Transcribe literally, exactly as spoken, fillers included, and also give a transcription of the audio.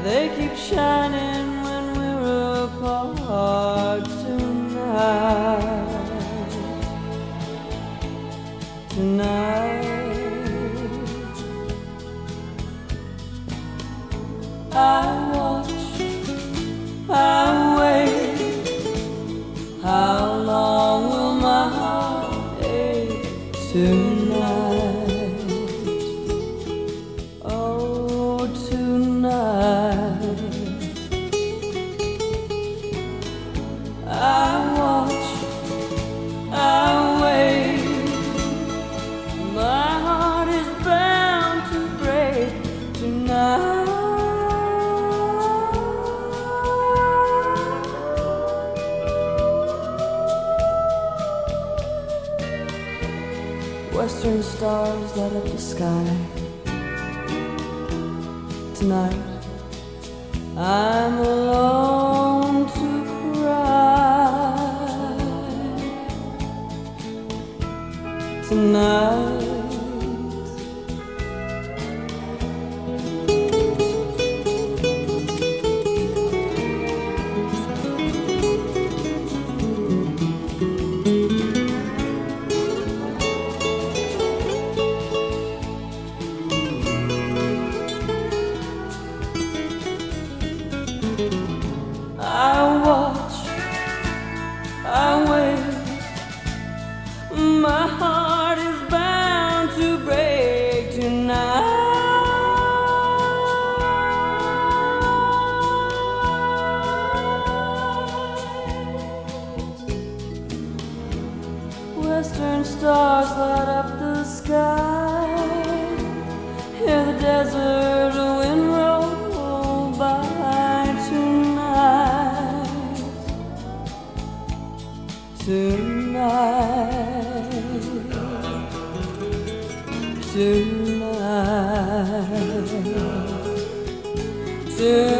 they keep shining when we're apart tonight. Tonight I watch, I wait. How long will my heart ache tonight? Oh, tonight I watch, I wait. My heart is bound to break tonight. Western stars light up the sky. Tonight I'm alone to cry. Tonight I watch, I wait. My heart is bound to break tonight. Western stars light up the sky. Hear the desert wind roll by tonight. Tonight, tonight, tonight.